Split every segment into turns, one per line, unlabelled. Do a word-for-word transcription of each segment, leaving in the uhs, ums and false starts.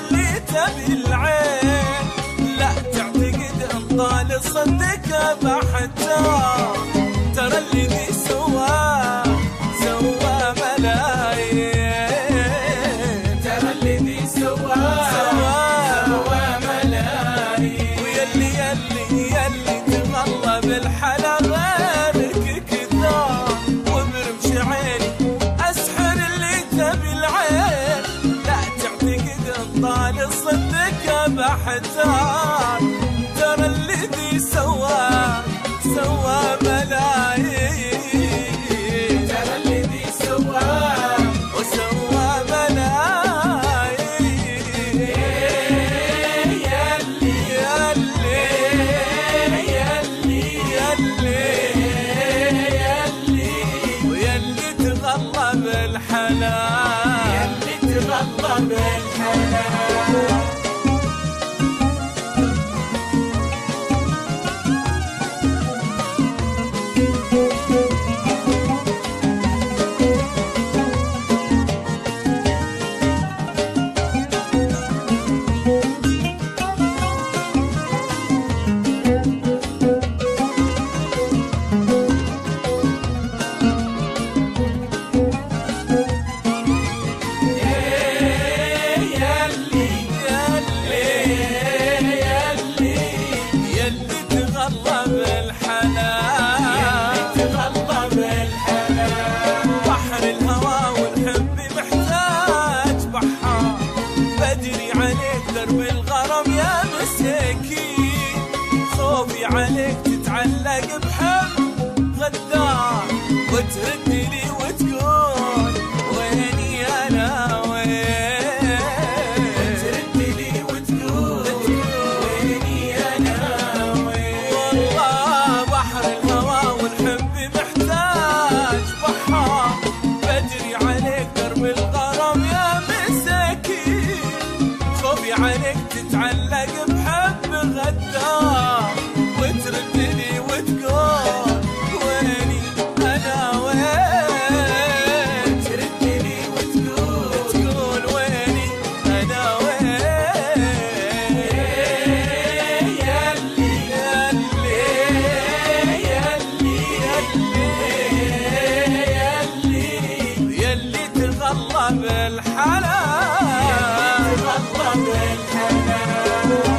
اللي تبي العين، لا تعتقد ان طال صدق بحتار، ترى اللي ذي سواه سواه ملايين، ترى اللي ذي سواه سواه ملايين، ويلي يلي يلي تغلى بالحلا غيرك كذاب، وبرمش عيني اسحر اللي تبي العين، لا تعتقد ان طال صدق بحتار، ترى اللي ذي سواه سواه ملايين، ترى اللي ذي سواه وسواه ملايين، يلي يلي يلي يلي يلي ويلي تغلى بالحلال، يلي تغلى بالحلال. درب الغرام يا مساكين، خوفي عليك تتعلق بحب غدار، وترد لي وتقول ويني انا وين، وترد لي وتقول ويني انا وين، والله بحر الهوى والحب محتاج بحار، بدري عليك درب الغرام يا مساكين، خوفي عليك تتعلق بحب غدار، وترد لي وتقول ويني انا وين، ترد لي وتقول تقول ويني انا وين، يلي يلي يلي يلي يلي تغلى بالحلال، تغلى بالحلال.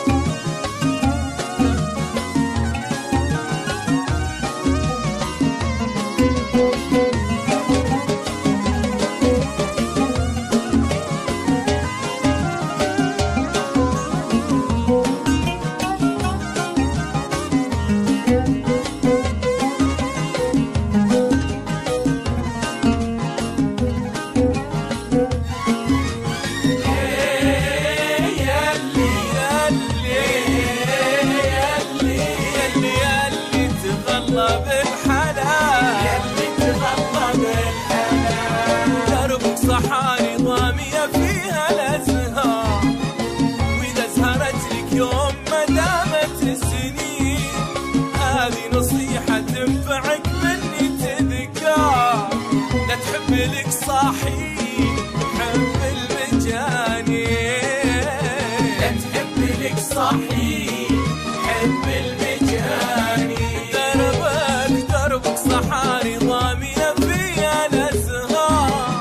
صحاري ضامية فيها الأزهار، وإذا زهرت لك يوم ما دامت السنين، هذه نصيحة تنفعك مني تذكار، لا تحب لك صاحي حب المجانين، لا تحب لك صاحي حب المجانين، دربك دربك صحاري ضامية فيها الأزهار،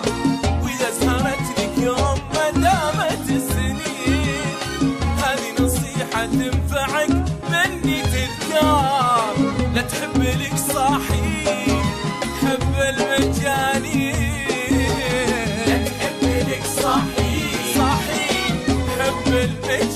تنفعك مني تذكار، لا تحب لك صاحي حب المجاني، لا تحب لك صاحي صاحي حب المجاني.